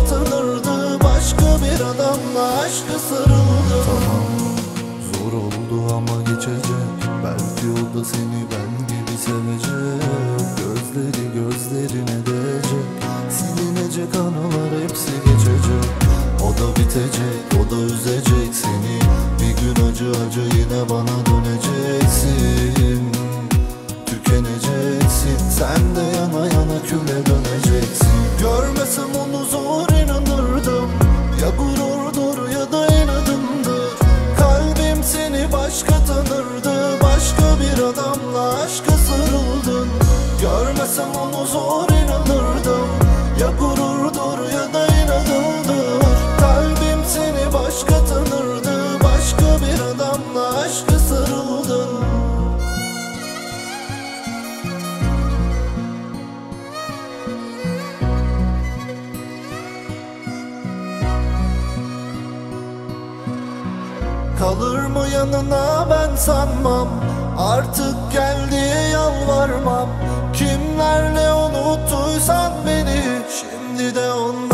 tanırdı, başka bir adamla aşkı sarıldı. Tamam, zor oldu ama geçecek. Belki o da seni ben gibi sevecek. Gözleri gözlerine değecek, silinecek anılar hepsi geçecek. O da bitecek, o da üzecek seni. Bir gün acı acı yine bana döneceksin. Tükeneceksin, sen de yana yana küle döneceksin. Görmesem onu zor inanırdım. Ya gururdur ya da inadımdır. Kalbim seni başka tanırdı, başka bir adamla aşka sarıldın. Görmesem onu zor inanırdım. Ya gururdur ya da inadımdır. Kalbim seni başka tanırdı, başka bir adamla aşka sarıldın. Kalır mı yanına ben sanmam, artık gel diye yalvarmam. Kimlerle unuttuysan beni, şimdi de onlarla